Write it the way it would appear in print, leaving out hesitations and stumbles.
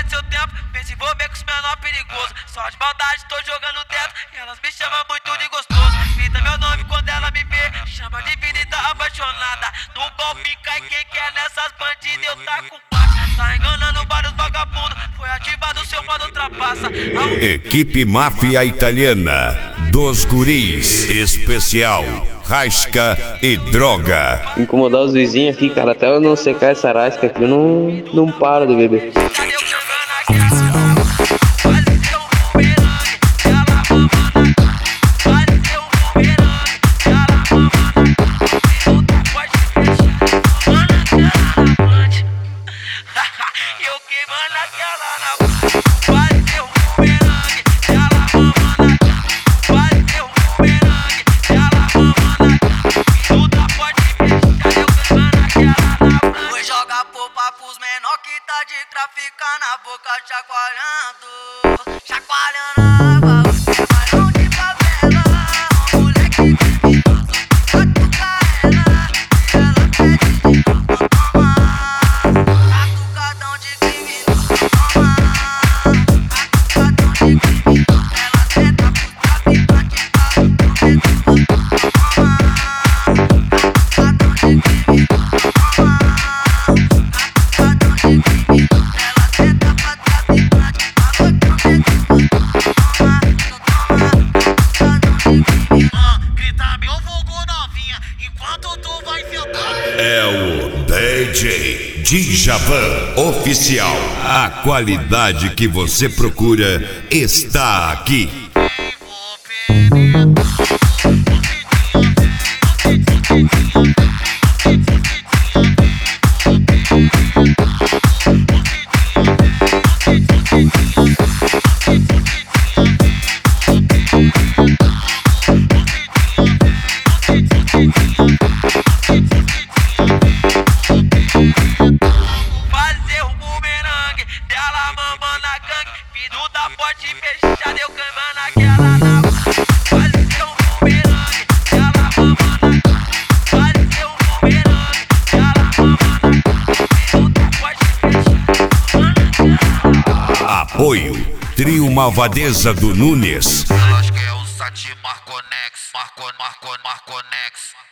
perde seu tempo, vem se envolver com os menor perigoso. Só de maldade tô jogando dentro e elas me chamam muito de gostoso. Grita meu nome quando ela me vê, chama de vida e tá apaixonada. No golpe cai quem quer nessas bandidas, eu tá com parte. Tá enganando vários vagabundos, foi ativado o seu modo ultrapassa. Equipe Máfia Italiana dos Guris, especial Rasca e Droga. Incomodar os vizinhos aqui, cara, até eu não secar essa rasca aqui, eu não paro de beber. Eu queimando aquela na fazer um bumerangue, ela mamando, fazer um bumerangue, ela mamando, tudo pode fechar, eu queimando aquela na frente. Vou jogar popa pros menor que tá de traficar na boca, chacoalhando, chacoalhando a água, barão de favela, um moleque criminoso, vai tocar ela, e ela pede de novo, toma. É o DJ Djavan Oficial. A qualidade que você procura está aqui. Viduda pode fechar, eu queimando aquela na fazer um bumerangue, ela mamando, fazer um bumerangue, ela mamando, viduda pode fechar. Apoio Trio Malvadeza do Nunes. Eu acho que é o Sati Marconex.